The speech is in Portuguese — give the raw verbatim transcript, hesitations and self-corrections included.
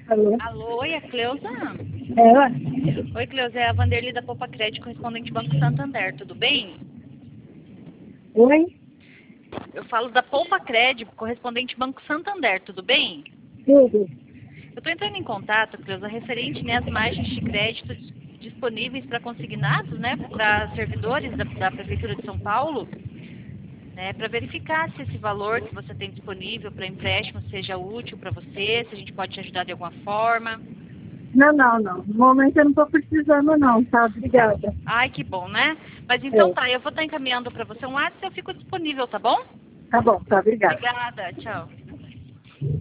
Alô? Alô, oi, é Cleusa? É, ué? Oi, Cleusa, é a Vanderly da Poupa Crédito, correspondente Banco Santander, tudo bem? Oi? Eu falo da Poupa Crédito, correspondente Banco Santander, tudo bem? Tudo. Eu estou entrando em contato, Cleusa, referente né, às margens de crédito disponíveis para consignados, né, para servidores da, da Prefeitura de São Paulo, né, para verificar se esse valor que você tem disponível para empréstimo seja útil para você, se a gente pode te ajudar de alguma forma. Não, não, não. No momento eu não estou precisando não, tá? Obrigada. Ai, que bom, né? Mas então É. tá, eu vou estar encaminhando para você um WhatsApp e eu fico disponível, tá bom? Tá bom, tá, obrigada. Obrigada, tchau.